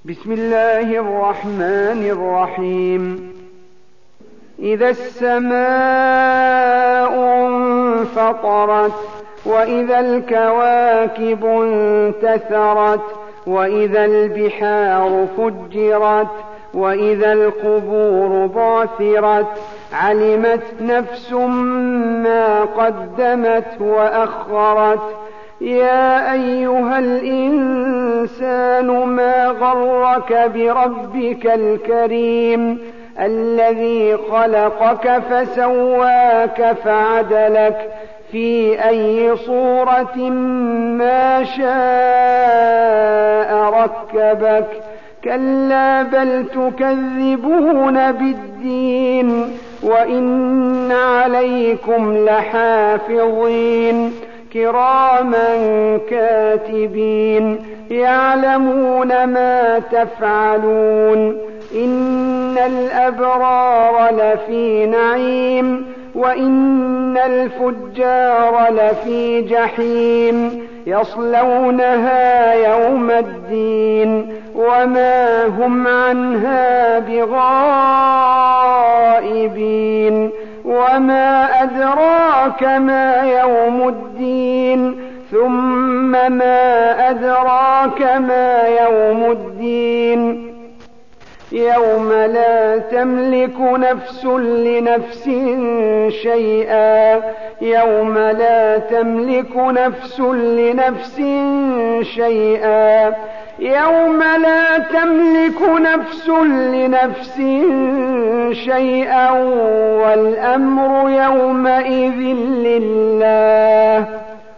بسم الله الرحمن الرحيم. إذا السماء انفطرت وإذا الكواكب انتثرت وإذا البحار فجرت وإذا القبور بعثرت علمت نفس ما قدمت وأخرت. يا أيها الإنسان ما غرك بربك الكريم الذي خلقك فسواك فعدلك في أي صورة ما شاء ركبك. كلا بل تكذبون بالدين وإن عليكم لحافظين كراما كاتبين يعلمون ما تفعلون. إن الأبرار لفي نعيم وإن الفجار لفي جحيم يصلونها يوم الدين وما هم عنها بغائبين. وما أدراك ما يوم الدين ثم ما أدراك ما يوم الدين يوم لا تملك نفس لنفس شيئا يوم لا تملك نفس لنفس شيئا يوم لا تملك نفس لنفس شيئا والأمر يومئذ لله.